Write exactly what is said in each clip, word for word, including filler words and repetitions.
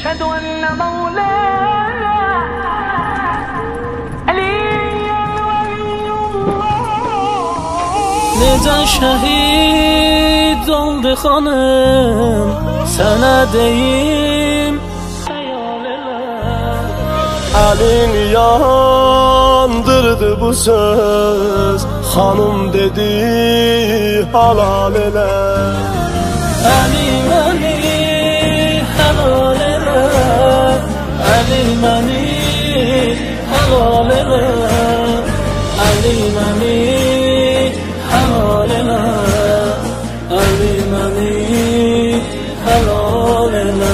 أشهد أن مولانا علي ولي الله. Necə şəhid oldu xanım, sənə deyim xəyal elə. Əlin yandırdı bu söz, xanım dedi halal elə. Əli məni halal elə, Əli məni halal elə, Əli məni halal elə, Əli məni halal elə.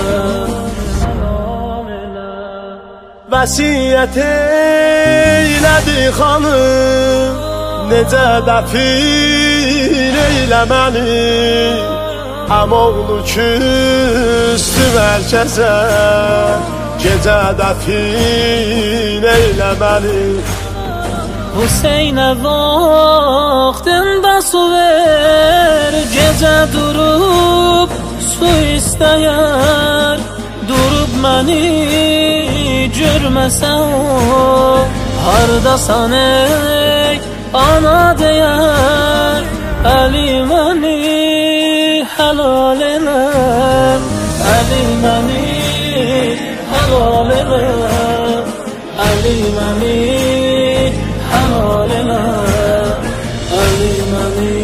Vəsiyyət eylədi xanım, necə dəfin eylə məni. Əmoğlu küstü mərkəzə, gecə dəfin eylə məni. Hüseynə vaxtında su ver, gecə durub su istəyər. Durub məni görməsə o, hardasan ey ana deyər. Əli məni halal elə, Əli məni halal elə, Əli məni halal elə, Əli məni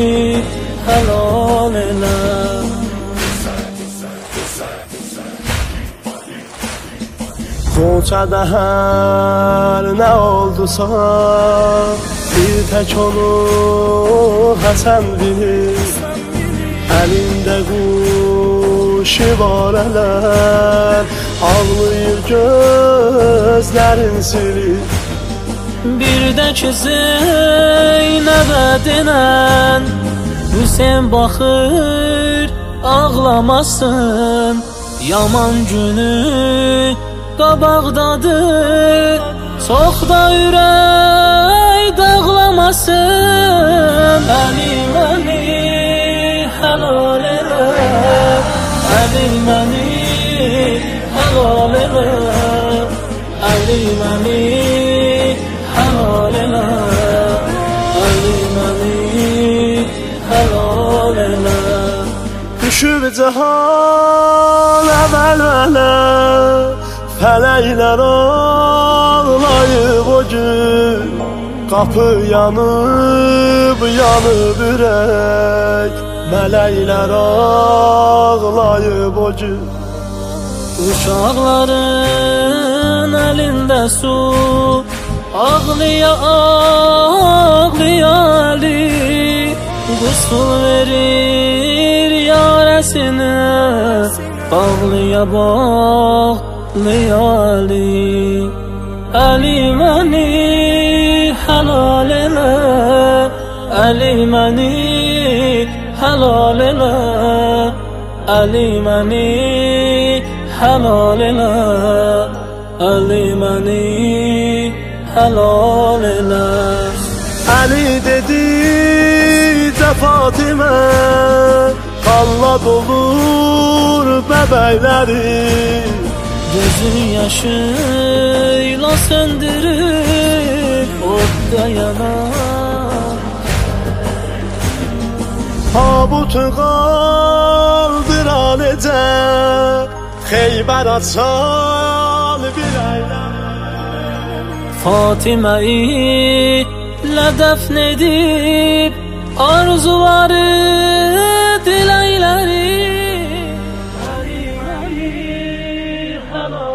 halal elə. Qoçada hər nə oldusa, bir tək onu Həsən bilir. Əlində quşu var ələn, ağlayır gözlərin silir. Bir də ki Zeynəbə denən, Hüseyn baxır ağlamasın. Yaman günü qabaqdadır, çox da ürək dağlamasın. Əli məni halal elə, Əli məni halal elə, Əli məni halal elə, Əli məni halal elə. Düşüb cahan əməl-mələ, fələklər ağlayıb o gün. Qapı yanıb, yanıb ürək, mələklər ağlayıb o gün. Uşaqların əlində su, ağlıya ağlıya Əli. Qusul verir yarəsinə, bağlıya bağlıya Əli. Əli məni halal elə, Əli məni halal elə, Əli məni halal elə, Əli məni halal elə. Əli dedi də Fatimə, qanla dolur bəbəkləri. Gözün yaşıyla söndürüb odda yanar. Tabutu qaldıran necə, Xeybər açan biləklər. Fatiməyi ilə dəfn edib arzuları, diləkləri. Əli məni halal